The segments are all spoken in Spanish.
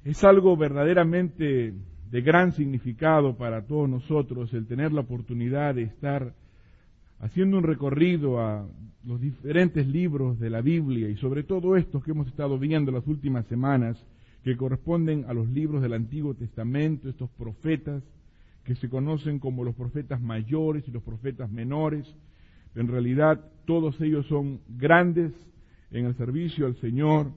Es algo verdaderamente de gran significado para todos nosotros el tener la oportunidad de estar haciendo un recorrido a los diferentes libros de la Biblia y sobre todo estos que hemos estado viendo las últimas semanas, que corresponden a los libros del Antiguo Testamento, estos profetas que se conocen como los profetas mayores y los profetas menores. En realidad todos ellos son grandes en el servicio al Señor,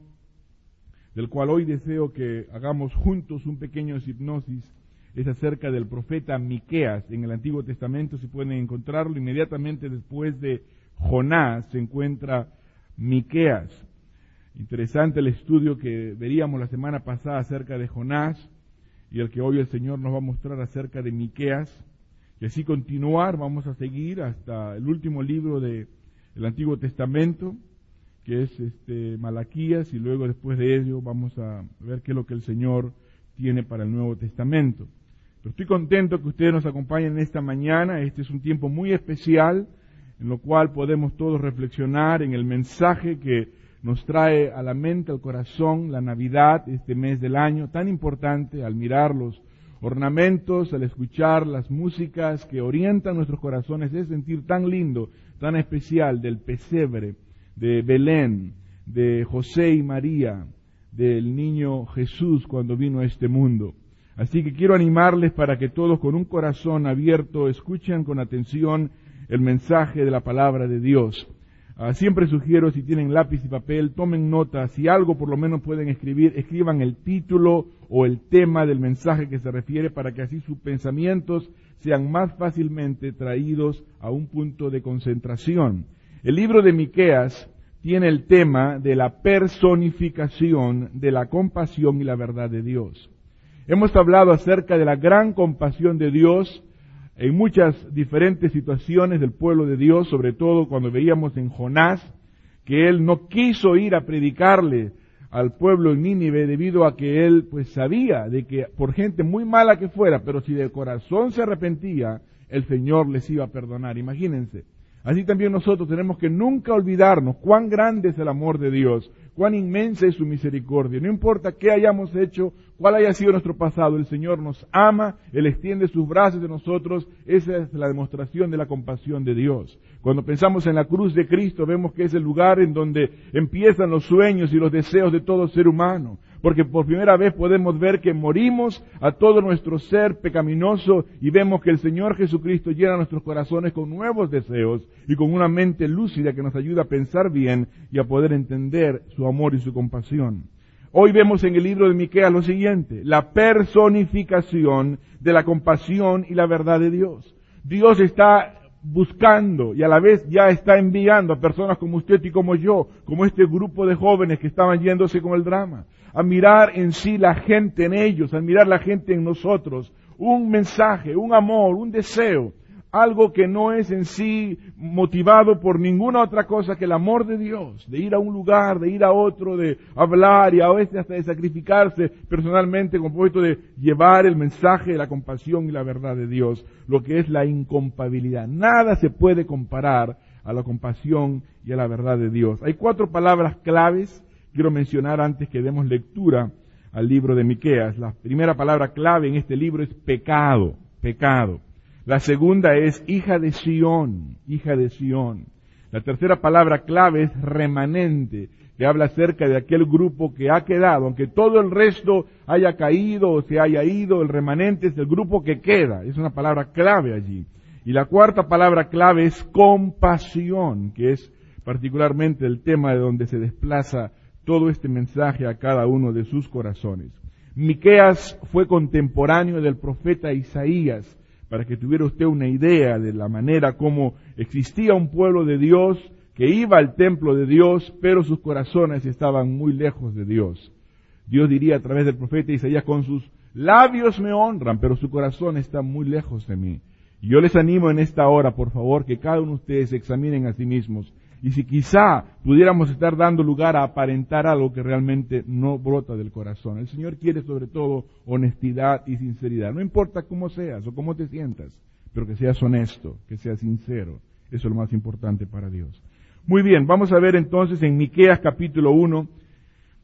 del cual hoy deseo que hagamos juntos un pequeño hipnosis. Es acerca del profeta Miqueas en el Antiguo Testamento. Si pueden encontrarlo, inmediatamente después de Jonás se encuentra Miqueas. Interesante el estudio que veríamos la semana pasada acerca de Jonás y el que hoy el Señor nos va a mostrar acerca de Miqueas. Y así continuar, vamos a seguir hasta el último libro del Antiguo Testamento, que es Malaquías, y luego después de ello vamos a ver qué es lo que el Señor tiene para el Nuevo Testamento. Pero estoy contento que ustedes nos acompañen en esta mañana. Este es un tiempo muy especial en lo cual podemos todos reflexionar en el mensaje que nos trae a la mente, al corazón, la Navidad, este mes del año tan importante, al mirar los ornamentos, al escuchar las músicas que orientan nuestros corazones, es sentir tan lindo, tan especial del pesebre, de Belén, de José y María, del niño Jesús cuando vino a este mundo. Así que quiero animarles para que todos con un corazón abierto escuchen con atención el mensaje de la palabra de Dios. Siempre sugiero, si tienen lápiz y papel, tomen nota. Si algo por lo menos pueden escribir, escriban el título o el tema del mensaje que se refiere para que así sus pensamientos sean más fácilmente traídos a un punto de concentración. El libro de Miqueas tiene el tema de la personificación de la compasión y la verdad de Dios. Hemos hablado acerca de la gran compasión de Dios en muchas diferentes situaciones del pueblo de Dios, sobre todo cuando veíamos en Jonás, que él no quiso ir a predicarle al pueblo en Nínive debido a que él pues sabía de que por gente muy mala que fuera, pero si de corazón se arrepentía, el Señor les iba a perdonar. Imagínense. Así también nosotros tenemos que nunca olvidarnos cuán grande es el amor de Dios, cuán inmensa es su misericordia. No importa qué hayamos hecho, cuál haya sido nuestro pasado, el Señor nos ama, Él extiende sus brazos de nosotros. Esa es la demostración de la compasión de Dios. Cuando pensamos en la cruz de Cristo, vemos que es el lugar en donde empiezan los sueños y los deseos de todo ser humano. Porque por primera vez podemos ver que morimos a todo nuestro ser pecaminoso y vemos que el Señor Jesucristo llena nuestros corazones con nuevos deseos y con una mente lúcida que nos ayuda a pensar bien y a poder entender su amor y su compasión. Hoy vemos en el libro de Miqueas lo siguiente: la personificación de la compasión y la verdad de Dios. Dios está buscando y a la vez ya está enviando a personas como usted y como yo, como este grupo de jóvenes que estaban yéndose con el drama, a mirar en sí la gente en ellos, a mirar la gente en nosotros, un mensaje, un amor, un deseo, algo que no es en sí motivado por ninguna otra cosa que el amor de Dios, de ir a un lugar, de ir a otro, de hablar y a veces hasta de sacrificarse personalmente con propósito de llevar el mensaje de la compasión y la verdad de Dios, lo que es la incompatibilidad. Nada se puede comparar a la compasión y a la verdad de Dios. Hay 4 palabras claves quiero mencionar antes que demos lectura al libro de Miqueas. La primera palabra clave en este libro es pecado, pecado. La segunda es hija de Sión, hija de Sión. La tercera palabra clave es remanente, que habla acerca de aquel grupo que ha quedado, aunque todo el resto haya caído o se haya ido, el remanente es el grupo que queda, es una palabra clave allí. Y la cuarta palabra clave es compasión, que es particularmente el tema de donde se desplaza todo este mensaje a cada uno de sus corazones. Miqueas fue contemporáneo del profeta Isaías, para que tuviera usted una idea de la manera como existía un pueblo de Dios que iba al templo de Dios, pero sus corazones estaban muy lejos de Dios. Dios diría a través del profeta Isaías: con sus labios me honran, pero su corazón está muy lejos de mí. Y yo les animo en esta hora, por favor, que cada uno de ustedes se examinen a sí mismos. Y si quizá pudiéramos estar dando lugar a aparentar algo que realmente no brota del corazón. El Señor quiere sobre todo honestidad y sinceridad. No importa cómo seas o cómo te sientas, pero que seas honesto, que seas sincero. Eso es lo más importante para Dios. Muy bien, vamos a ver entonces en Miqueas capítulo 1,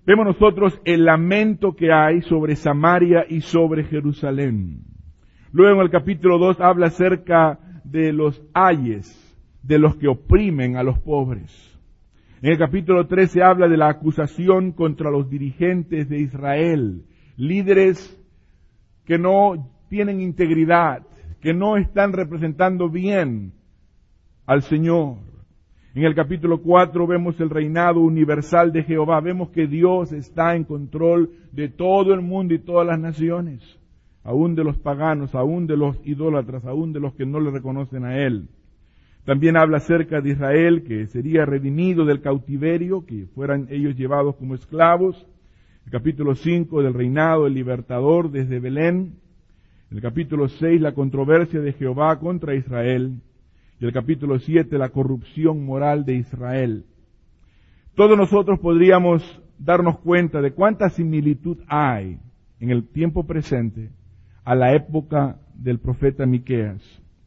vemos nosotros el lamento que hay sobre Samaria y sobre Jerusalén. Luego en el capítulo 2 habla acerca de los ayes, de los que oprimen a los pobres. En el capítulo 13 habla de la acusación contra los dirigentes de Israel, líderes que no tienen integridad, que no están representando bien al Señor. En el capítulo 4 vemos el reinado universal de Jehová. Vemos que Dios está en control de todo el mundo y todas las naciones, aún de los paganos, aún de los idólatras, aún de los que no le reconocen a Él. También habla acerca de Israel, que sería redimido del cautiverio, que fueran ellos llevados como esclavos. El capítulo 5 del reinado del libertador desde Belén. El capítulo 6 la controversia de Jehová contra Israel. Y el capítulo 7 la corrupción moral de Israel. Todos nosotros podríamos darnos cuenta de cuánta similitud hay en el tiempo presente a la época del profeta Miqueas.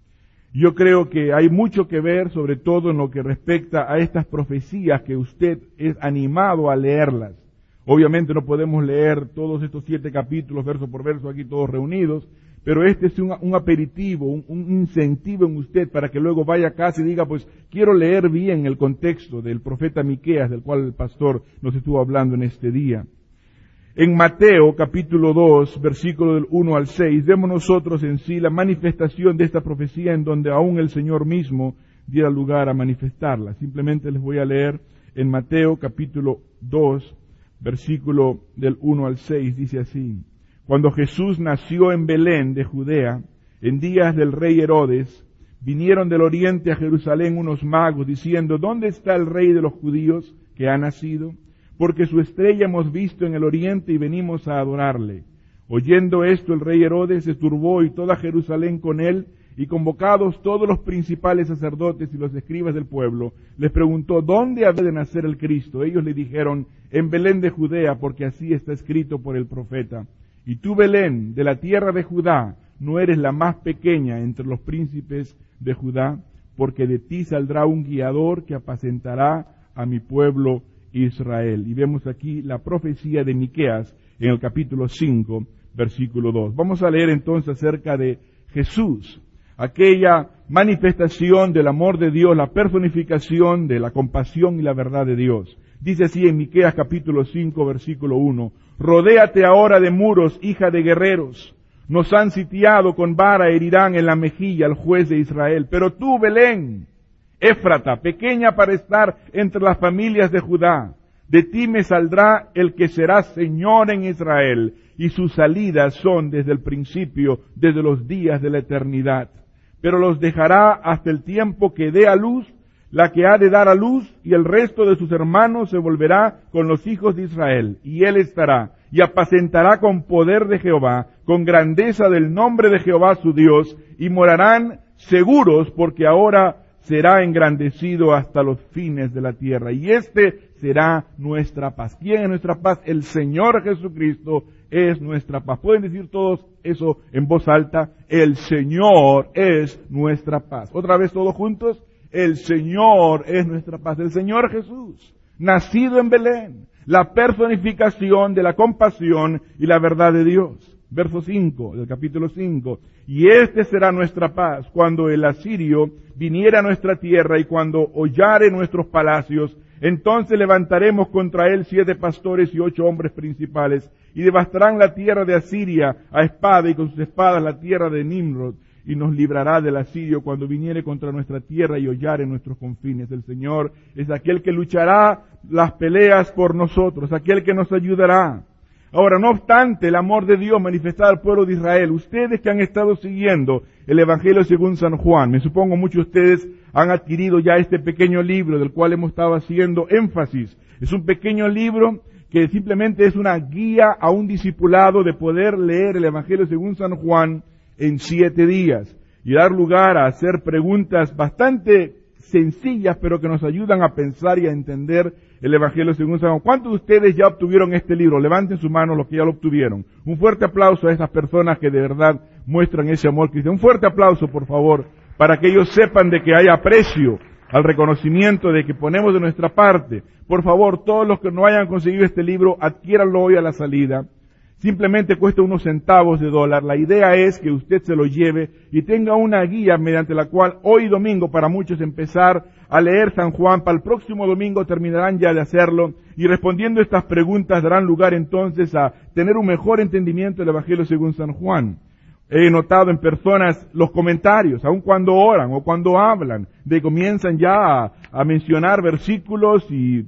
Yo creo que hay mucho que ver, sobre todo en lo que respecta a estas profecías que usted es animado a leerlas. Obviamente no podemos leer todos estos 7 capítulos, verso por verso, aquí todos reunidos, pero este es un aperitivo, un incentivo en usted para que luego vaya a casa y diga, pues quiero leer bien el contexto del profeta Miqueas, del cual el pastor nos estuvo hablando en este día. En Mateo capítulo 2, versículo del 1 al 6, vemos nosotros en sí la manifestación de esta profecía en donde aún el Señor mismo diera lugar a manifestarla. Simplemente les voy a leer en Mateo capítulo 2, versículo del 1 al 6, dice así: Cuando Jesús nació en Belén de Judea, en días del rey Herodes, vinieron del oriente a Jerusalén unos magos diciendo, ¿dónde está el rey de los judíos que ha nacido? Porque su estrella hemos visto en el oriente y venimos a adorarle. Oyendo esto, el rey Herodes se turbó y toda Jerusalén con él, y convocados todos los principales sacerdotes y los escribas del pueblo, les preguntó, ¿dónde había de nacer el Cristo? Ellos le dijeron, en Belén de Judea, porque así está escrito por el profeta. Y tú, Belén, de la tierra de Judá, no eres la más pequeña entre los príncipes de Judá, porque de ti saldrá un guiador que apacentará a mi pueblo Israel. Y vemos aquí la profecía de Miqueas en el capítulo 5, versículo 2. Vamos a leer entonces acerca de Jesús, aquella manifestación del amor de Dios, la personificación de la compasión y la verdad de Dios. Dice así en Miqueas capítulo 5, versículo 1, Rodéate ahora de muros, hija de guerreros. Nos han sitiado, con vara herirán en la mejilla al juez de Israel. Pero tú, Belén, Éfrata, pequeña para estar entre las familias de Judá, de ti me saldrá el que será Señor en Israel, y sus salidas son desde el principio, desde los días de la eternidad. Pero los dejará hasta el tiempo que dé a luz la que ha de dar a luz, y el resto de sus hermanos se volverá con los hijos de Israel, y él estará, y apacentará con poder de Jehová, con grandeza del nombre de Jehová su Dios, y morarán seguros, porque ahora será engrandecido hasta los fines de la tierra. Y este será nuestra paz. ¿Quién es nuestra paz? El Señor Jesucristo es nuestra paz. ¿Pueden decir todos eso en voz alta? El Señor es nuestra paz. Otra vez todos juntos. El Señor es nuestra paz. El Señor Jesús, nacido en Belén, la personificación de la compasión y la verdad de Dios. Verso 5 del capítulo 5. Y este será nuestra paz cuando el asirio viniera a nuestra tierra y cuando hollare nuestros palacios. Entonces levantaremos contra él 7 pastores y 8 hombres principales, y devastarán la tierra de Asiria a espada, y con sus espadas la tierra de Nimrod, y nos librará del asirio cuando viniere contra nuestra tierra y hollare nuestros confines. El Señor es aquel que luchará las peleas por nosotros, aquel que nos ayudará. Ahora, no obstante, el amor de Dios manifestado al pueblo de Israel, ustedes que han estado siguiendo el Evangelio según San Juan, me supongo muchos de ustedes han adquirido ya este pequeño libro del cual hemos estado haciendo énfasis. Es un pequeño libro que simplemente es una guía a un discipulado de poder leer el Evangelio según San Juan en 7 días y dar lugar a hacer preguntas bastante sencillas, pero que nos ayudan a pensar y a entender el Evangelio según San Juan. ¿Cuántos de ustedes ya obtuvieron este libro? Levanten su mano los que ya lo obtuvieron. Un fuerte aplauso a esas personas que de verdad muestran ese amor cristiano. Un fuerte aplauso, por favor, para que ellos sepan de que hay aprecio al reconocimiento de que ponemos de nuestra parte. Por favor, todos los que no hayan conseguido este libro, adquiéranlo hoy a la salida. Simplemente cuesta unos centavos de dólar. La idea es que usted se lo lleve y tenga una guía mediante la cual hoy domingo para muchos empezar a leer San Juan. Para el próximo domingo terminarán ya de hacerlo y respondiendo estas preguntas darán lugar entonces a tener un mejor entendimiento del Evangelio según San Juan. He notado en personas los comentarios, aun cuando oran o cuando hablan, comienzan ya a mencionar versículos y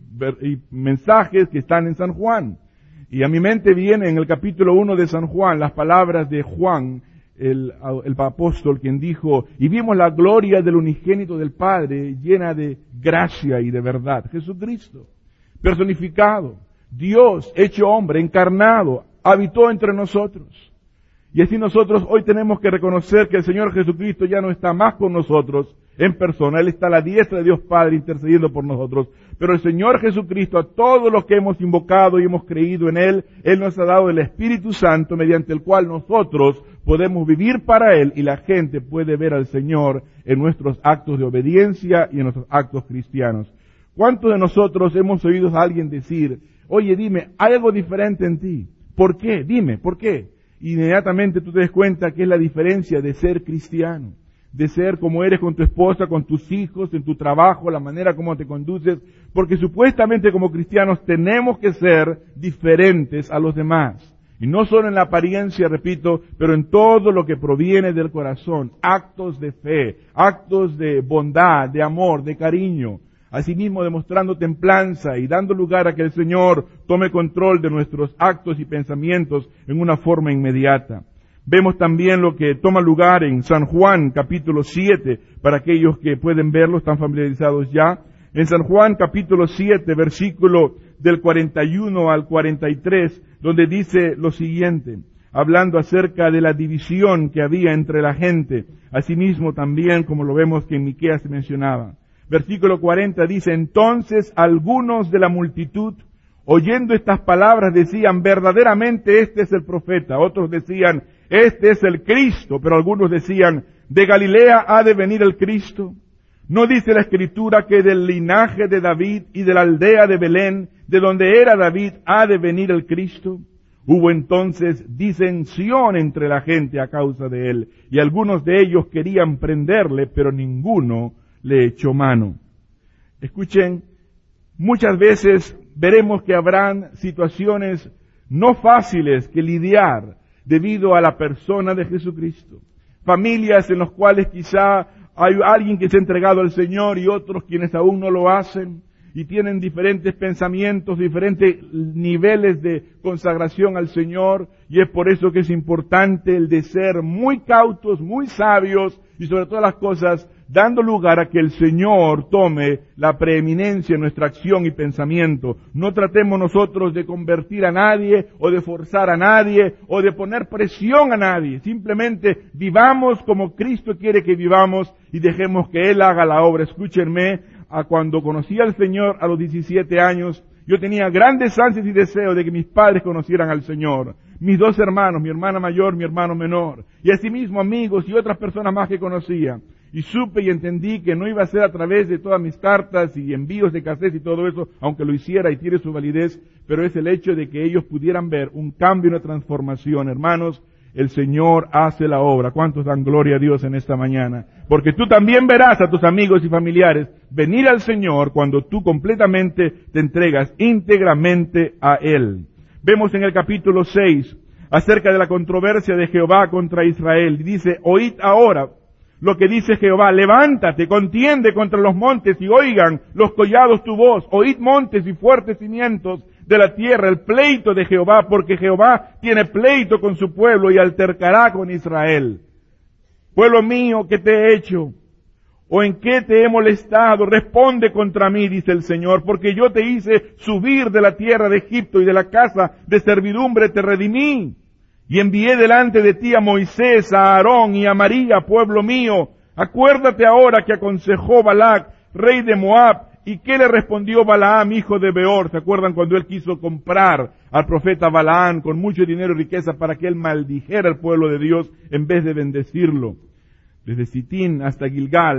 mensajes que están en San Juan. Y a mi mente viene en el capítulo 1 de San Juan las palabras de Juan, el apóstol, quien dijo, y vimos la gloria del unigénito del Padre llena de gracia y de verdad. Jesucristo, personificado, Dios hecho hombre, encarnado, habitó entre nosotros. Y así nosotros hoy tenemos que reconocer que el Señor Jesucristo ya no está más con nosotros en persona. Él está a la diestra de Dios Padre intercediendo por nosotros. Pero el Señor Jesucristo, a todos los que hemos invocado y hemos creído en Él, Él nos ha dado el Espíritu Santo mediante el cual nosotros podemos vivir para Él y la gente puede ver al Señor en nuestros actos de obediencia y en nuestros actos cristianos. ¿Cuántos de nosotros hemos oído a alguien decir, oye, dime, hay algo diferente en ti? ¿Por qué? Dime, ¿por qué? Inmediatamente tú te des cuenta que es la diferencia de ser cristiano, de ser como eres con tu esposa, con tus hijos, en tu trabajo, la manera como te conduces, porque supuestamente como cristianos tenemos que ser diferentes a los demás. Y no solo en la apariencia, repito, pero en todo lo que proviene del corazón, actos de fe, actos de bondad, de amor, de cariño. Asimismo demostrando templanza y dando lugar a que el Señor tome control de nuestros actos y pensamientos en una forma inmediata. Vemos también lo que toma lugar en San Juan capítulo 7, para aquellos que pueden verlo, están familiarizados ya. En San Juan capítulo 7, versículo del 41 al 43, donde dice lo siguiente, hablando acerca de la división que había entre la gente, asimismo también como lo vemos que en Miqueas se mencionaba. Versículo 40 dice, entonces algunos de la multitud, oyendo estas palabras, decían, verdaderamente este es el profeta. Otros decían, este es el Cristo. Pero algunos decían, ¿de Galilea ha de venir el Cristo? ¿No dice la Escritura que del linaje de David y de la aldea de Belén, de donde era David, ha de venir el Cristo? Hubo entonces disensión entre la gente a causa de él, y algunos de ellos querían prenderle, pero ninguno le echó mano. Escuchen, muchas veces veremos que habrán situaciones no fáciles que lidiar debido a la persona de Jesucristo. Familias en las cuales quizá hay alguien que se ha entregado al Señor y otros quienes aún no lo hacen y tienen diferentes pensamientos, diferentes niveles de consagración al Señor, y es por eso que es importante el de ser muy cautos, muy sabios y sobre todas las cosas dando lugar a que el Señor tome la preeminencia en nuestra acción y pensamiento. No tratemos nosotros de convertir a nadie, o de forzar a nadie, o de poner presión a nadie. Simplemente vivamos como Cristo quiere que vivamos y dejemos que Él haga la obra. Escúchenme, cuando conocí al Señor a los 17 años, yo tenía grandes ansias y deseos de que mis padres conocieran al Señor. Mis dos hermanos, mi hermana mayor, mi hermano menor, y asimismo amigos y otras personas más que conocía. Y supe y entendí que no iba a ser a través de todas mis cartas y envíos de cassettes y todo eso, aunque lo hiciera y tiene su validez, pero es el hecho de que ellos pudieran ver un cambio y una transformación. Hermanos, el Señor hace la obra. ¿Cuántos dan gloria a Dios en esta mañana? Porque tú también verás a tus amigos y familiares venir al Señor cuando tú completamente te entregas íntegramente a Él. Vemos en el capítulo 6 acerca de la controversia de Jehová contra Israel. Y dice, oíd ahora lo que dice Jehová, levántate, contiende contra los montes y oigan los collados tu voz. Oíd montes y fuertes cimientos de la tierra, el pleito de Jehová, porque Jehová tiene pleito con su pueblo y altercará con Israel. Pueblo mío, ¿qué te he hecho? ¿O en qué te he molestado? Responde contra mí, dice el Señor, porque yo te hice subir de la tierra de Egipto y de la casa de servidumbre te redimí. Y envié delante de ti a Moisés, a Aarón y a María, pueblo mío. Acuérdate ahora que aconsejó Balac, rey de Moab, y qué le respondió Balaam, hijo de Beor. ¿Se acuerdan cuando él quiso comprar al profeta Balaam con mucho dinero y riqueza para que él maldijera al pueblo de Dios en vez de bendecirlo? Desde Sitín hasta Gilgal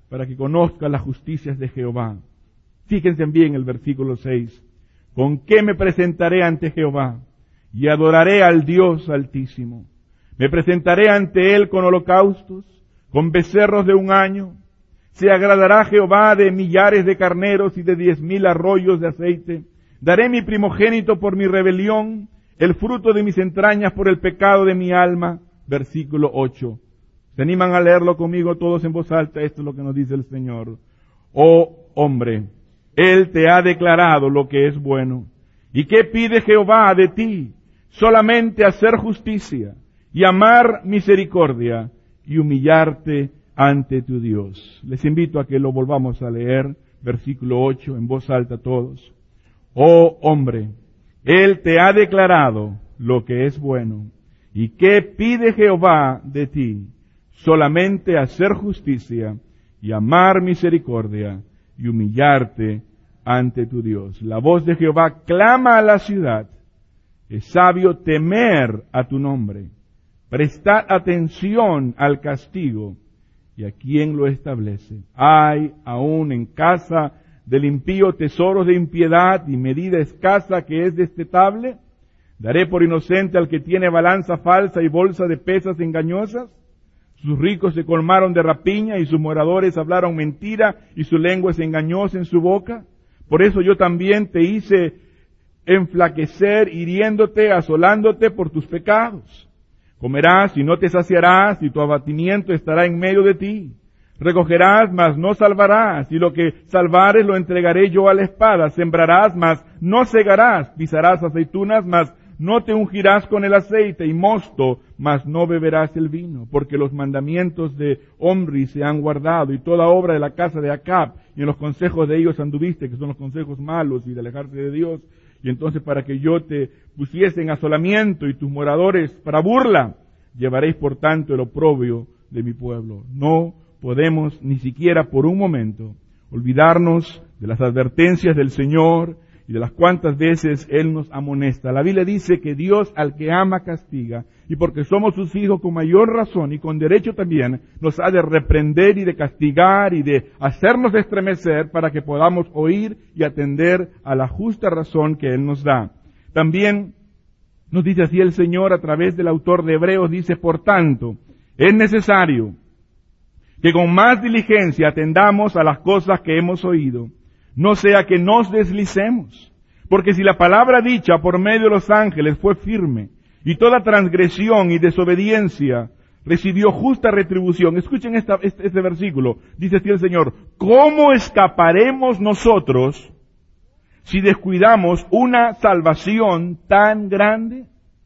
para que conozcas las justicias de Jehová. Fíjense bien el versículo 6. ¿Con qué me presentaré ante Jehová? Y adoraré al Dios Altísimo. Me presentaré ante Él con holocaustos, con becerros de un año. Se agradará Jehová de millares de carneros y de 10,000 arroyos de aceite. Daré mi primogénito por mi rebelión, el fruto de mis entrañas por el pecado de mi alma. Versículo 8. ¿Se animan a leerlo conmigo todos en voz alta? Esto es lo que nos dice el Señor. Oh hombre, Él te ha declarado lo que es bueno. ¿Y qué pide Jehová de ti? Solamente hacer justicia y amar misericordia y humillarte ante tu Dios. Les invito a que lo volvamos a leer, versículo 8, en voz alta todos. Oh hombre, Él te ha declarado lo que es bueno. ¿Y qué pide Jehová de ti? Solamente hacer justicia y amar misericordia y humillarte ante tu Dios. La voz de Jehová clama a la ciudad. Es sabio temer a tu nombre. Prestad atención al castigo y a quien lo establece. Hay aún en casa del impío tesoros de impiedad y medida escasa que es destetable. Daré por inocente al que tiene balanza falsa y bolsa de pesas engañosas. Sus ricos se colmaron de rapiña y sus moradores hablaron mentira y su lengua es engañosa en su boca. Por eso yo también te hice enflaquecer, hiriéndote, asolándote por tus pecados. Comerás y no te saciarás, y tu abatimiento estará en medio de ti. Recogerás, mas no salvarás, y lo que salvares lo entregaré yo a la espada. Sembrarás, mas no segarás. Pisarás aceitunas, mas no te ungirás con el aceite, y mosto, mas no beberás el vino. Porque los mandamientos de Omri se han guardado, y toda obra de la casa de Acab, y en los consejos de ellos anduviste, que son los consejos malos y de alejarse de Dios. Y entonces para que yo te pusiese en asolamiento y tus moradores para burla, llevaréis por tanto el oprobio de mi pueblo. No podemos ni siquiera por un momento olvidarnos de las advertencias del Señor y de las cuantas veces Él nos amonesta. La Biblia dice que Dios al que ama castiga, y porque somos sus hijos con mayor razón y con derecho también, nos ha de reprender y de castigar y de hacernos estremecer para que podamos oír y atender a la justa razón que Él nos da. También nos dice así el Señor a través del autor de Hebreos, dice, por tanto, es necesario que con más diligencia atendamos a las cosas que hemos oído, no sea que nos deslicemos. Porque si la palabra dicha por medio de los ángeles fue firme, y toda transgresión y desobediencia recibió justa retribución. Escuchen este versículo. Dice así el Señor, ¿cómo escaparemos nosotros si descuidamos una salvación tan grande?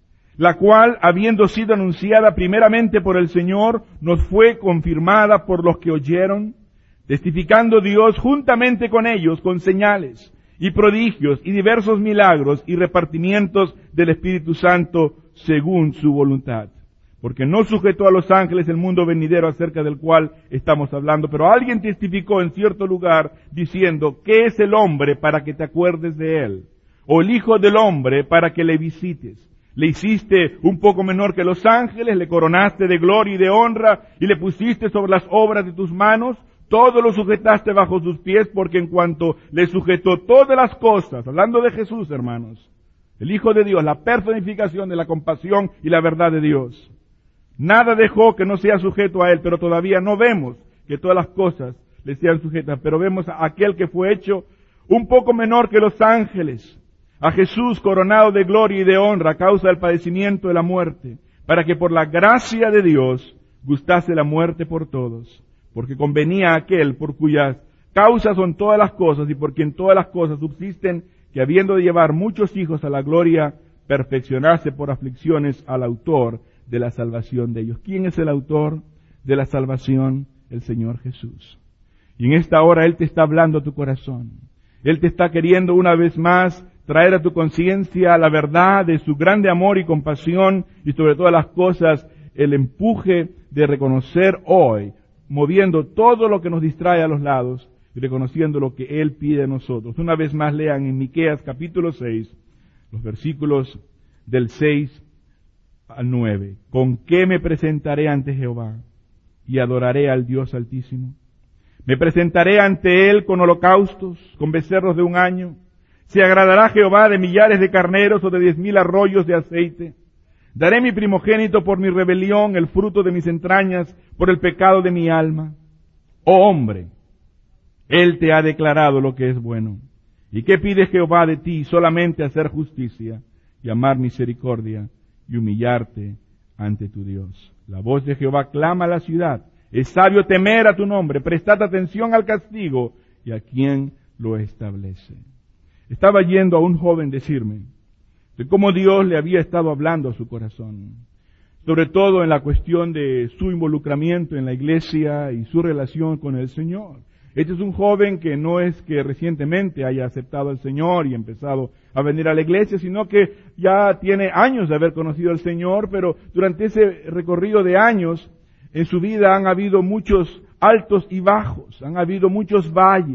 La cual, habiendo sido anunciada primeramente por el Señor, nos fue confirmada por los que oyeron, testificando Dios juntamente con ellos con señales y prodigios y diversos milagros y repartimientos del Espíritu Santo según su voluntad. Porque no sujetó a los ángeles el mundo venidero acerca del cual estamos hablando, pero alguien testificó en cierto lugar diciendo, ¿qué es el hombre para que te acuerdes de él? O el hijo del hombre para que le visites. Le hiciste un poco menor que los ángeles, le coronaste de gloria y de honra y le pusiste sobre las obras de tus manos. Todo lo sujetaste bajo sus pies, porque en cuanto le sujetó todas las cosas, hablando de Jesús, hermanos, el Hijo de Dios, la personificación de la compasión y la verdad de Dios, nada dejó que no sea sujeto a Él, pero todavía no vemos que todas las cosas le sean sujetas, pero vemos a aquel que fue hecho un poco menor que los ángeles, a Jesús coronado de gloria y de honra a causa del padecimiento de la muerte, para que por la gracia de Dios gustase la muerte por todos. Porque convenía a aquel por cuyas causas son todas las cosas y por quien todas las cosas subsisten, que habiendo de llevar muchos hijos a la gloria, perfeccionarse por aflicciones al autor de la salvación de ellos. ¿Quién es el autor de la salvación? El Señor Jesús. Y en esta hora Él te está hablando a tu corazón. Él te está queriendo una vez más traer a tu conciencia la verdad de su grande amor y compasión y sobre todas las cosas el empuje de reconocer hoy, moviendo todo lo que nos distrae a los lados y reconociendo lo que Él pide de nosotros. Una vez más lean en Miqueas capítulo 6, los versículos del 6 al 9. ¿Con qué me presentaré ante Jehová y adoraré al Dios Altísimo? Me presentaré ante él con holocaustos, con becerros de 1 año. ¿Se agradará Jehová de millares de carneros o de 10,000 arroyos de aceite? Daré mi primogénito por mi rebelión, el fruto de mis entrañas, por el pecado de mi alma. Oh hombre, él te ha declarado lo que es bueno. ¿Y qué pide Jehová de ti? Solamente hacer justicia y amar misericordia y humillarte ante tu Dios. La voz de Jehová clama a la ciudad. Es sabio temer a tu nombre. Prestad atención al castigo y a quien lo establece. Estaba yendo a un joven decirme de cómo Dios le había estado hablando a su corazón, sobre todo en la cuestión de su involucramiento en la iglesia y su relación con el Señor. Este es un joven que no es que recientemente haya aceptado al Señor y empezado a venir a la iglesia, sino que ya tiene años de haber conocido al Señor, pero durante ese recorrido de años en su vida han habido muchos altos y bajos, han habido muchos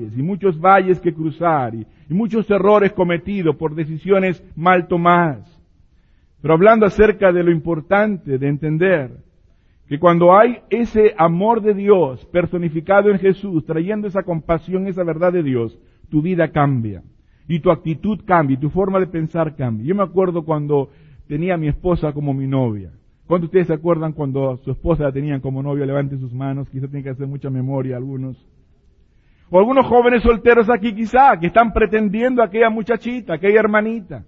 valles que cruzar y muchos errores cometidos por decisiones mal tomadas. Pero hablando acerca de lo importante de entender que cuando hay ese amor de Dios personificado en Jesús, trayendo esa compasión, esa verdad de Dios, tu vida cambia y tu actitud cambia y tu forma de pensar cambia. Yo me acuerdo cuando tenía a mi esposa como mi novia. ¿Cuántos de ustedes se acuerdan cuando a su esposa la tenían como novia? Levanten sus manos, quizá tienen que hacer mucha memoria algunos. O algunos jóvenes solteros aquí quizá, que están pretendiendo a aquella muchachita, aquella hermanita.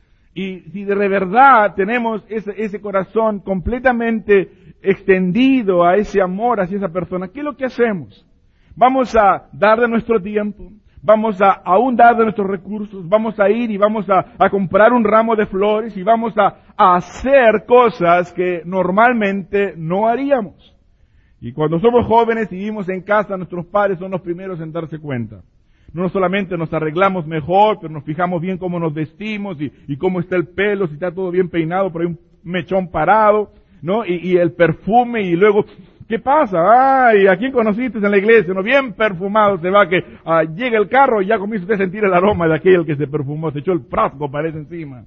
Y si de verdad tenemos ese corazón completamente extendido a ese amor hacia esa persona, ¿qué es lo que hacemos? Vamos a dar de nuestro tiempo, vamos a aún dar de nuestros recursos, vamos a ir y vamos a comprar un ramo de flores y vamos a hacer cosas que normalmente no haríamos. Y cuando somos jóvenes y vivimos en casa, nuestros padres son los primeros en darse cuenta. No solamente nos arreglamos mejor, pero nos fijamos bien cómo nos vestimos y cómo está el pelo, si está todo bien peinado, por ahí un mechón parado, ¿no? Y el perfume y luego, ¿qué pasa? Ay, ¿a quién conociste en la iglesia? ¿No? Bien perfumado se va que llega el carro y ya comienza usted a sentir el aroma de aquel que se perfumó, se echó el frasco, parece encima.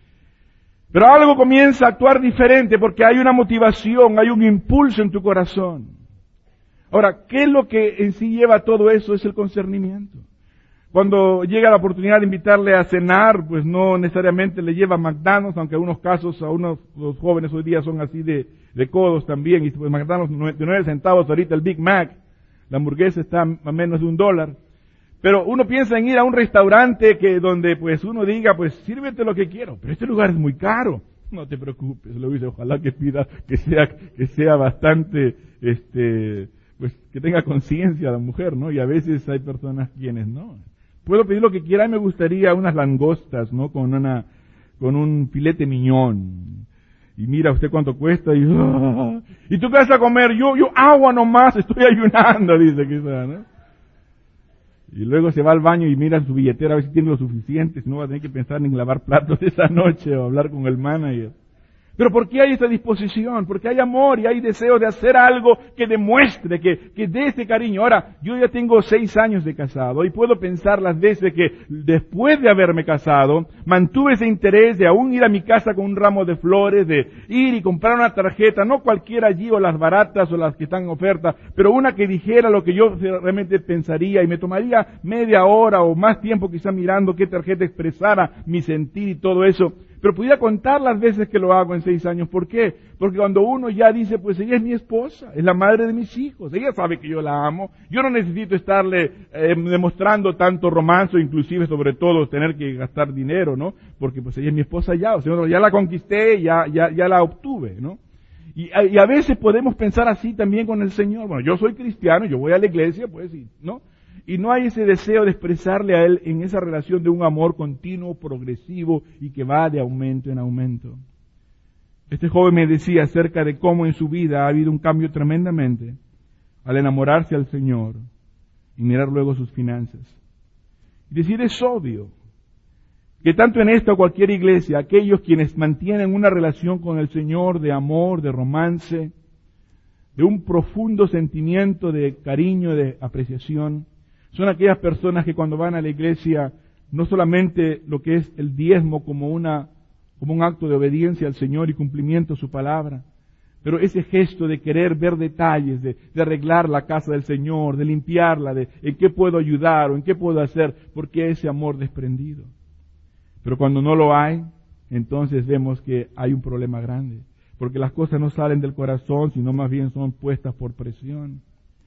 Pero algo comienza a actuar diferente porque hay una motivación, hay un impulso en tu corazón. Ahora, ¿qué es lo que en sí lleva todo eso? Es el concernimiento. Cuando llega la oportunidad de invitarle a cenar, pues no necesariamente le lleva McDonald's, aunque en algunos casos, los jóvenes hoy día son así de codos también, y pues McDonald's 99 centavos ahorita el Big Mac, la hamburguesa está a menos de $1. Pero uno piensa en ir a un restaurante donde pues uno diga, pues sírvete lo que quiero, pero este lugar es muy caro. No te preocupes, lo dice, ojalá que pida que sea bastante, pues que tenga conciencia la mujer, ¿no? Y a veces hay personas quienes no. Puedo pedir lo que quiera, y me gustaría unas langostas, ¿no? Con un filete miñón. Y mira usted cuánto cuesta y tú qué vas a comer, yo agua nomás, estoy ayunando, dice quizá, ¿no? Y luego se va al baño y mira en su billetera a ver si tiene lo suficiente, si no va a tener que pensar en lavar platos esa noche o hablar con el manager. Pero ¿por qué hay esta disposición? Porque hay amor y hay deseo de hacer algo que demuestre, que dé ese cariño. Ahora, yo ya tengo 6 años de casado y puedo pensar las veces que después de haberme casado, mantuve ese interés de aún ir a mi casa con un ramo de flores, de ir y comprar una tarjeta, no cualquiera allí o las baratas o las que están en oferta, pero una que dijera lo que yo realmente pensaría y me tomaría media hora o más tiempo quizá mirando qué tarjeta expresara mi sentir y todo eso. Pero pudiera contar las veces que lo hago en 6 años. ¿Por qué? Porque cuando uno ya dice, pues ella es mi esposa, es la madre de mis hijos, ella sabe que yo la amo, yo no necesito estarle demostrando tanto romance, inclusive sobre todo tener que gastar dinero, ¿no? Porque pues ella es mi esposa ya, o sea, ya la conquisté, ya la obtuve, ¿no? Y a veces podemos pensar así también con el Señor. Bueno, yo soy cristiano, yo voy a la iglesia, pues, ¿no? Y no hay ese deseo de expresarle a Él en esa relación de un amor continuo, progresivo y que va de aumento en aumento. Este joven me decía acerca de cómo en su vida ha habido un cambio tremendamente al enamorarse al Señor y mirar luego sus finanzas. Y decir, es obvio que tanto en esta o cualquier iglesia, aquellos quienes mantienen una relación con el Señor de amor, de romance, de un profundo sentimiento de cariño, de apreciación, son aquellas personas que cuando van a la iglesia, no solamente lo que es el diezmo como un acto de obediencia al Señor y cumplimiento a su palabra, Pero ese gesto de querer ver detalles, de arreglar la casa del Señor, de limpiarla, de en qué puedo ayudar o en qué puedo hacer, porque ese amor desprendido. Pero cuando no lo hay, entonces vemos que hay un problema grande, porque las cosas no salen del corazón, sino más bien son puestas por presión.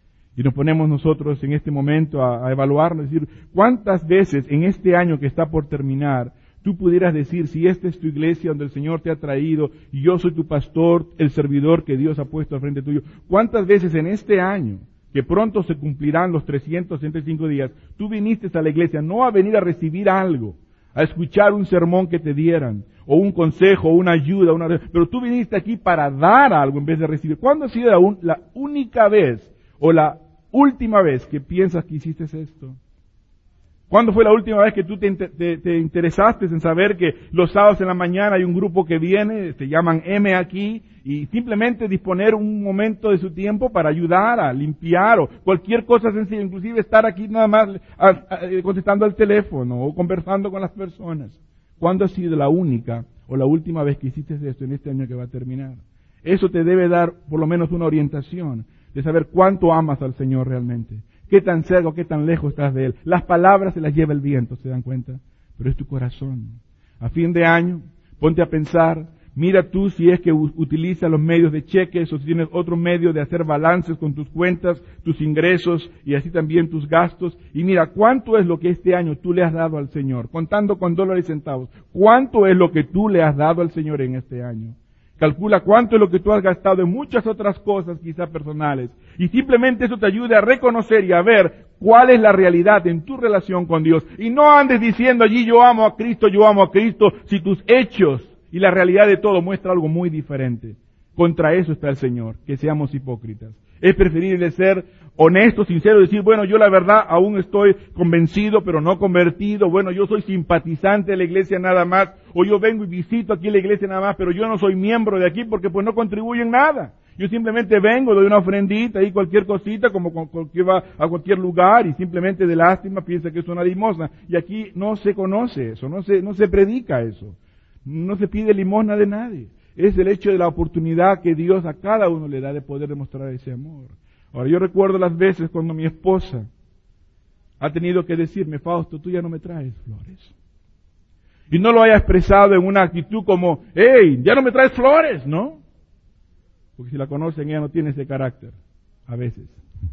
Y nos ponemos nosotros en este momento a evaluarnos, decir, ¿cuántas veces en este año que está por terminar, tú pudieras decir, si esta es tu iglesia donde el Señor te ha traído, y yo soy tu pastor, el servidor que Dios ha puesto al frente tuyo, ¿cuántas veces en este año, que pronto se cumplirán los 365 días, tú viniste a la iglesia no a venir a recibir algo, a escuchar un sermón que te dieran, o un consejo, o una ayuda, pero tú viniste aquí para dar algo en vez de recibir? ¿Cuándo ha sido la única vez, o la última vez que piensas que hiciste esto? ¿Cuándo fue la última vez que tú te interesaste en saber que los sábados en la mañana hay un grupo que viene, se llaman M aquí, y simplemente disponer un momento de su tiempo para ayudar a limpiar o cualquier cosa sencilla, inclusive estar aquí nada más contestando al teléfono o conversando con las personas? ¿Cuándo ha sido la única o la última vez que hiciste esto en este año que va a terminar? Eso te debe dar por lo menos una orientación de saber cuánto amas al Señor realmente. Qué tan cerca o qué tan lejos estás de Él. Las palabras se las lleva el viento, ¿se dan cuenta? Pero es tu corazón. A fin de año, ponte a pensar, mira tú si es que utilizas los medios de cheques o si tienes otro medio de hacer balances con tus cuentas, tus ingresos y así también tus gastos. Y mira, ¿cuánto es lo que este año tú le has dado al Señor? Contando con dólares y centavos. ¿Cuánto es lo que tú le has dado al Señor en este año? Calcula cuánto es lo que tú has gastado en muchas otras cosas, quizás personales. Y simplemente eso te ayude a reconocer y a ver cuál es la realidad en tu relación con Dios. Y no andes diciendo allí yo amo a Cristo, si tus hechos y la realidad de todo muestra algo muy diferente. Contra eso está el Señor, que seamos hipócritas. Es preferible ser honesto, sincero, decir, bueno, yo la verdad aún estoy convencido, pero no convertido. Bueno, yo soy simpatizante de la iglesia nada más, o yo vengo y visito aquí la iglesia nada más, pero yo no soy miembro de aquí porque pues no contribuyo en nada. Yo simplemente vengo, doy una ofrendita y cualquier cosita, como cualquier va a cualquier lugar y simplemente de lástima piensa que es una limosna. Y aquí no se conoce eso, no se predica eso. No se pide limosna de nadie. Es el hecho de la oportunidad que Dios a cada uno le da de poder demostrar ese amor. Ahora, yo recuerdo las veces cuando mi esposa ha tenido que decirme, Fausto, tú ya no me traes flores. Y no lo haya expresado en una actitud como, hey, ya no me traes flores, ¿no? Porque si la conocen, ella no tiene ese carácter, a veces.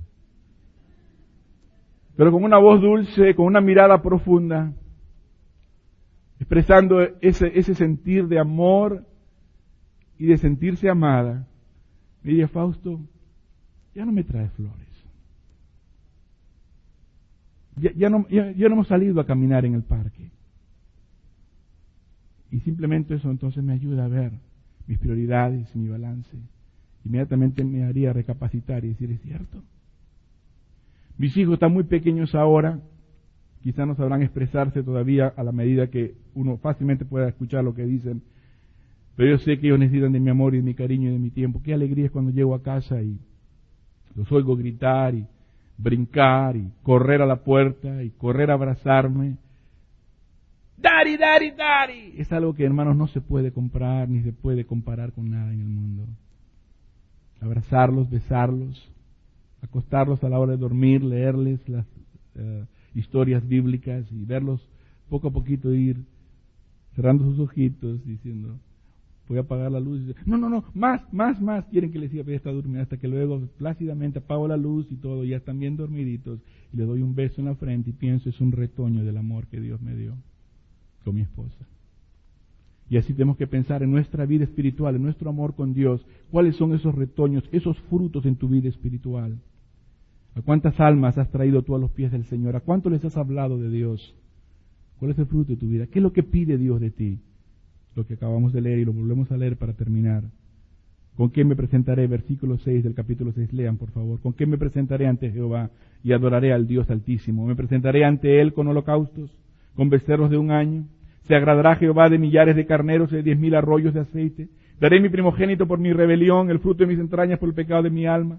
Pero con una voz dulce, con una mirada profunda, expresando ese sentir de amor y de sentirse amada, me dice, Fausto, ya no me traes flores. Ya no hemos salido a caminar en el parque. Y simplemente eso entonces me ayuda a ver mis prioridades, mi balance. Inmediatamente me haría recapacitar y decir, es cierto. Mis hijos están muy pequeños ahora, quizás no sabrán expresarse todavía a la medida que uno fácilmente pueda escuchar lo que dicen, pero yo sé que ellos necesitan de mi amor y de mi cariño y de mi tiempo. Qué alegría es cuando llego a casa y los oigo gritar y brincar y correr a la puerta y correr a abrazarme. ¡Daddy, daddy, daddy! Es algo que, hermanos, no se puede comprar ni se puede comparar con nada en el mundo. Abrazarlos, besarlos, acostarlos a la hora de dormir, leerles las historias bíblicas y verlos poco a poquito ir cerrando sus ojitos diciendo, voy a apagar la luz. No, más, quieren que les diga, ya está durmiendo, hasta que luego plácidamente apago la luz y todo, ya están bien dormiditos, y les doy un beso en la frente y pienso, es un retoño del amor que Dios me dio con mi esposa. Y así tenemos que pensar en nuestra vida espiritual, en nuestro amor con Dios, cuáles son esos retoños, esos frutos en tu vida espiritual. ¿A cuántas almas has traído tú a los pies del Señor? ¿A cuánto les has hablado de Dios? ¿Cuál es el fruto de tu vida? ¿Qué es lo que pide Dios de ti? Lo que acabamos de leer y lo volvemos a leer para terminar. ¿Con qué me presentaré? Versículo 6 del capítulo 6, lean por favor. ¿Con qué me presentaré ante Jehová y adoraré al Dios Altísimo? ¿Me presentaré ante Él con holocaustos, con becerros de un año? ¿Se agradará Jehová de millares de carneros y de 10,000 arroyos de aceite? ¿Daré mi primogénito por mi rebelión, el fruto de mis entrañas por el pecado de mi alma?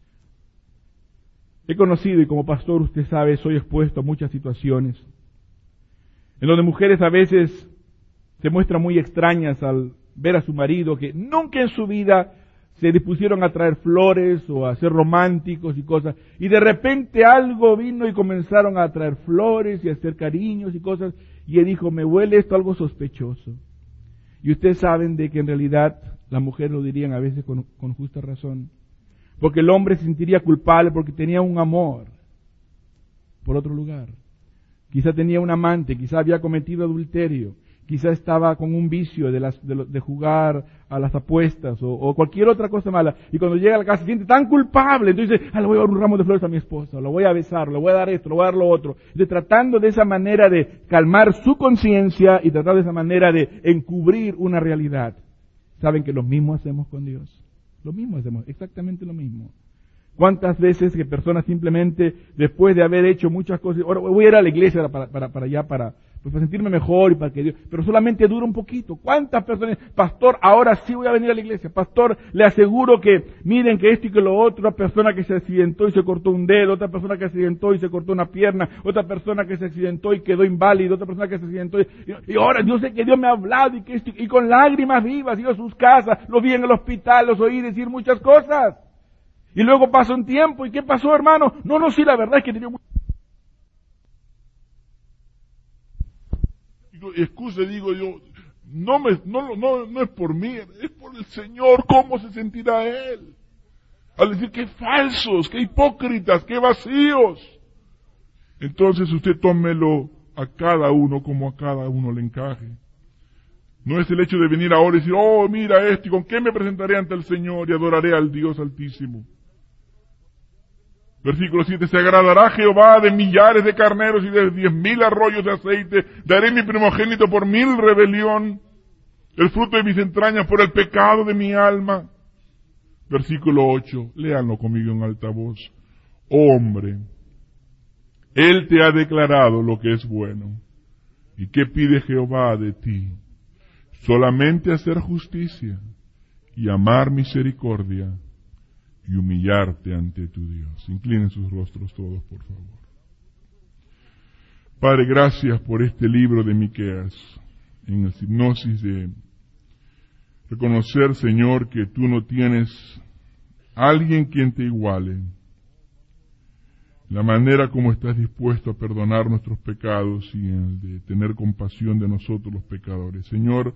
He conocido, y como pastor usted sabe, soy expuesto a muchas situaciones en donde mujeres a veces se muestran muy extrañas al ver a su marido que nunca en su vida se dispusieron a traer flores o a ser románticos y cosas, y de repente algo vino y comenzaron a traer flores y a hacer cariños y cosas, y él dijo, me huele esto algo sospechoso. Y ustedes saben de que en realidad las mujeres lo dirían a veces con justa razón, porque el hombre se sentiría culpable porque tenía un amor por otro lugar. Quizá tenía un amante, quizá había cometido adulterio, quizá estaba con un vicio de jugar a las apuestas o cualquier otra cosa mala. Y cuando llega a la casa se siente tan culpable, entonces dice, le voy a dar un ramo de flores a mi esposa, lo voy a besar, le voy a dar esto, le voy a dar lo otro. Tratando de esa manera de calmar su conciencia y tratar de esa manera de encubrir una realidad. ¿Saben que lo mismo hacemos con Dios? Lo mismo hacemos, exactamente lo mismo. ¿Cuántas veces que personas simplemente, después de haber hecho muchas cosas, ahora voy a ir a la iglesia para sentirme mejor y para que Dios, pero solamente dura un poquito? ¿Cuántas personas, pastor, ahora sí voy a venir a la iglesia, pastor, le aseguro que, miren que esto y que lo otro, otra persona que se accidentó y se cortó un dedo, otra persona que se accidentó y se cortó una pierna, otra persona que se accidentó y quedó inválido, otra persona que se accidentó y ahora yo sé que Dios me ha hablado y con lágrimas vivas, iba a sus casas, los vi en el hospital, los oí decir muchas cosas. Y luego pasó un tiempo, ¿y qué pasó, hermano? No, sí, la verdad es que tenía excusa, digo yo, no es por mí, es por el Señor. ¿Cómo se sentirá Él? Al decir que falsos, que hipócritas, que vacíos. Entonces usted tómelo a cada uno como a cada uno le encaje. No es el hecho de venir ahora y decir, oh, mira esto, ¿y con qué me presentaré ante el Señor y adoraré al Dios Altísimo? Versículo 7, se agradará Jehová de millares de carneros y de 10,000 arroyos de aceite, daré mi primogénito por 1,000 rebelión, el fruto de mis entrañas por el pecado de mi alma. Versículo 8, léanlo conmigo en alta voz. Oh, hombre, Él te ha declarado lo que es bueno. ¿Y qué pide Jehová de ti? Solamente hacer justicia y amar misericordia y humillarte ante tu Dios. Inclinen sus rostros todos, por favor. Padre, gracias por este libro de Miqueas, en el hipnosis de reconocer, Señor, que tú no tienes alguien quien te iguale. La manera como estás dispuesto a perdonar nuestros pecados y el de tener compasión de nosotros los pecadores. Señor,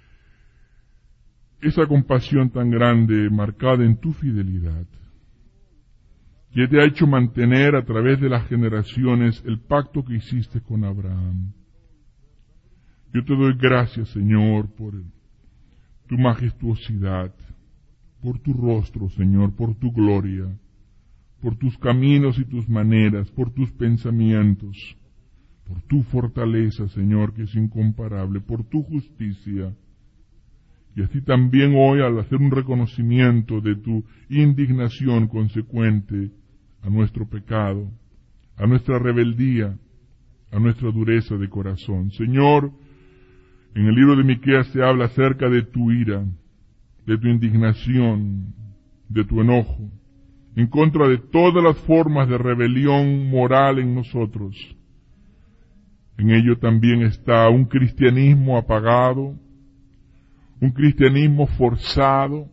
esa compasión tan grande marcada en tu fidelidad, que te ha hecho mantener a través de las generaciones el pacto que hiciste con Abraham. Yo te doy gracias, Señor, por tu majestuosidad, por tu rostro, Señor, por tu gloria, por tus caminos y tus maneras, por tus pensamientos, por tu fortaleza, Señor, que es incomparable, por tu justicia. Y así también hoy, al hacer un reconocimiento de tu indignación consecuente a nuestro pecado, a nuestra rebeldía, a nuestra dureza de corazón. Señor, en el libro de Miqueas se habla acerca de tu ira, de tu indignación, de tu enojo, en contra de todas las formas de rebelión moral en nosotros. En ello también está un cristianismo apagado, un cristianismo forzado,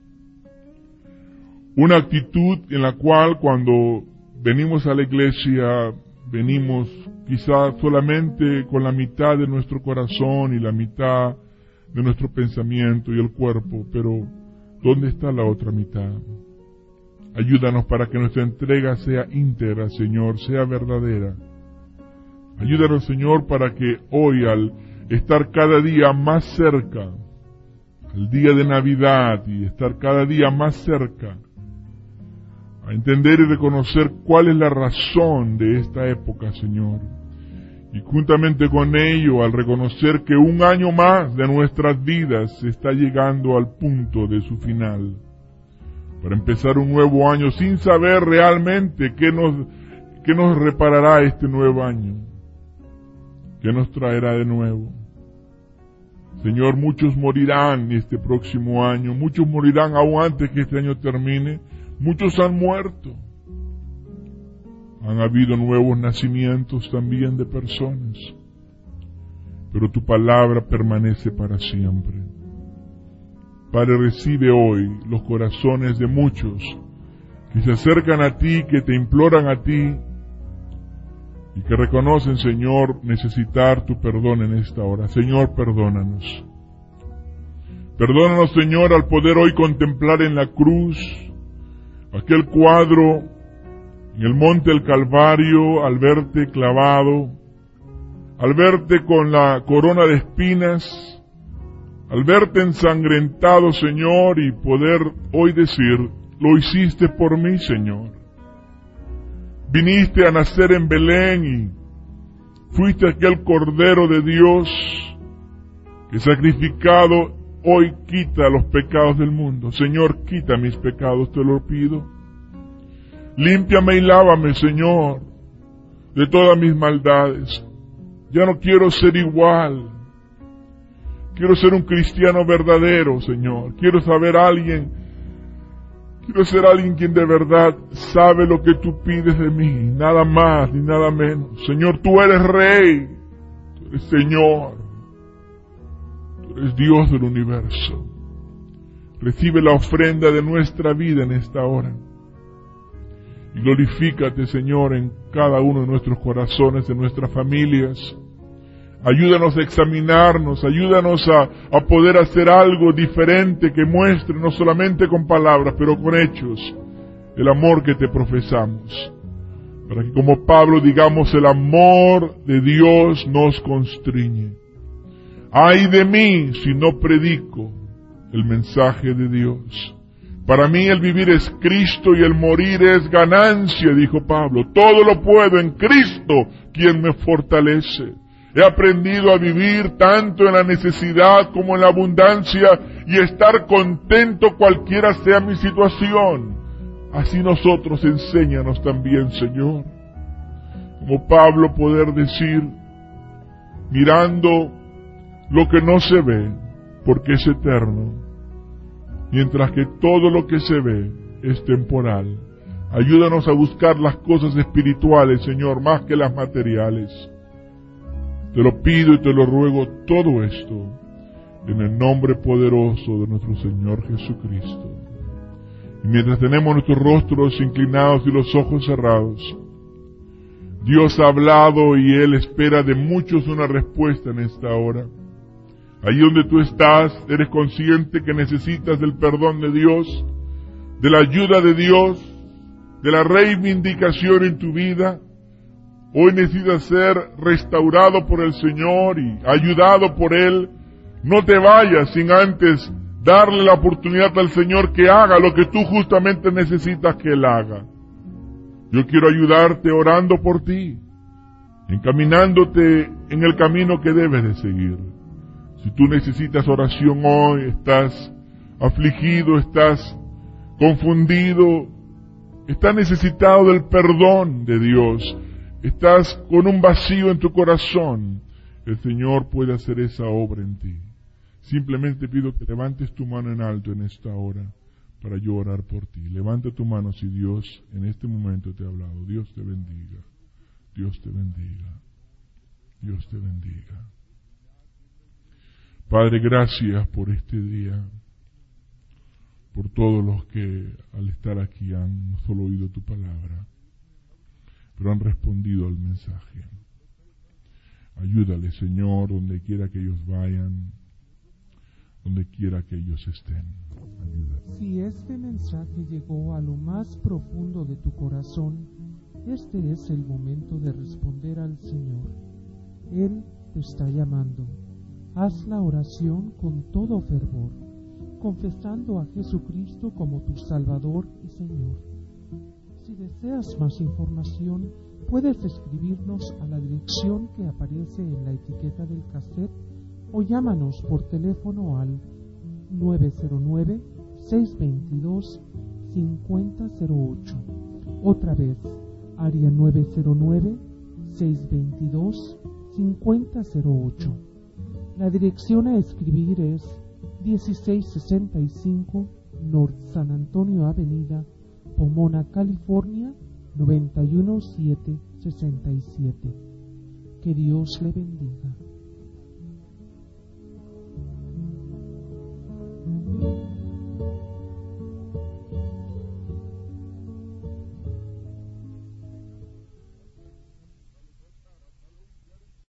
una actitud en la cual cuando venimos a la iglesia, venimos quizá solamente con la mitad de nuestro corazón y la mitad de nuestro pensamiento y el cuerpo, pero ¿dónde está la otra mitad? Ayúdanos para que nuestra entrega sea íntegra, Señor, sea verdadera. Ayúdanos, Señor, para que hoy, al estar cada día más cerca, el día de Navidad, y estar cada día más cerca a entender y reconocer cuál es la razón de esta época, Señor. Y juntamente con ello, al reconocer que un año más de nuestras vidas está llegando al punto de su final, para empezar un nuevo año sin saber realmente qué nos reparará este nuevo año, qué nos traerá de nuevo. Señor, muchos morirán este próximo año, muchos morirán aún antes que este año termine, muchos han muerto. Han habido nuevos nacimientos también de personas, pero tu palabra permanece para siempre. Padre, recibe hoy los corazones de muchos que se acercan a ti, que te imploran a ti y que reconocen, Señor, necesitar tu perdón en esta hora. Señor, perdónanos. Perdónanos, Señor, al poder hoy contemplar en la cruz aquel cuadro en el monte del Calvario, al verte clavado, al verte con la corona de espinas, al verte ensangrentado, Señor, y poder hoy decir, lo hiciste por mí, Señor. Viniste a nacer en Belén y fuiste aquel Cordero de Dios que sacrificado hoy quita los pecados del mundo. Señor, quita mis pecados, te lo pido. Límpiame y lávame, Señor, de todas mis maldades. Ya no quiero ser igual. Quiero ser un cristiano verdadero, Señor. Quiero ser alguien quien de verdad sabe lo que tú pides de mí, nada más ni nada menos. Señor, tú eres Rey, tú eres Señor, tú eres Dios del universo. Recibe la ofrenda de nuestra vida en esta hora. Y glorifícate, Señor, en cada uno de nuestros corazones, en nuestras familias. Ayúdanos a examinarnos, ayúdanos a poder hacer algo diferente que muestre, no solamente con palabras, pero con hechos, el amor que te profesamos. Para que como Pablo digamos, el amor de Dios nos constriñe. Ay de mí si no predico el mensaje de Dios. Para mí el vivir es Cristo y el morir es ganancia, dijo Pablo. Todo lo puedo en Cristo, quien me fortalece. He aprendido a vivir tanto en la necesidad como en la abundancia y estar contento cualquiera sea mi situación. Así nosotros enséñanos también, Señor. Como Pablo poder decir, mirando lo que no se ve, porque es eterno, mientras que todo lo que se ve es temporal. Ayúdanos a buscar las cosas espirituales, Señor, más que las materiales. Te lo pido y te lo ruego todo esto en el nombre poderoso de nuestro Señor Jesucristo. Y mientras tenemos nuestros rostros inclinados y los ojos cerrados, Dios ha hablado y Él espera de muchos una respuesta en esta hora. Allí donde tú estás, eres consciente que necesitas del perdón de Dios, de la ayuda de Dios, de la reivindicación en tu vida. Hoy necesitas ser restaurado por el Señor y ayudado por Él. No te vayas sin antes darle la oportunidad al Señor que haga lo que tú justamente necesitas que Él haga. Yo quiero ayudarte orando por ti, encaminándote en el camino que debes de seguir. Si tú necesitas oración hoy, estás afligido, estás confundido, estás necesitado del perdón de Dios, estás con un vacío en tu corazón, el Señor puede hacer esa obra en ti. Simplemente pido que levantes tu mano en alto en esta hora para yo orar por ti. Levanta tu mano si Dios en este momento te ha hablado. Dios te bendiga. Dios te bendiga. Dios te bendiga. Padre, gracias por este día, por todos los que al estar aquí han no solo oído tu palabra, pero han respondido al mensaje. Ayúdale, Señor, donde quiera que ellos vayan, donde quiera que ellos estén. Ayúdale. Si este mensaje llegó a lo más profundo de tu corazón, este es el momento de responder al Señor. Él te está llamando. Haz la oración con todo fervor, confesando a Jesucristo como tu Salvador y Señor. Si deseas más información, puedes escribirnos a la dirección que aparece en la etiqueta del cassette o llámanos por teléfono al 909-622-5008. Otra vez, área 909-622-5008. La dirección a escribir es 1665 North San Antonio Avenida, Pomona, California, 91767. Que Dios le bendiga.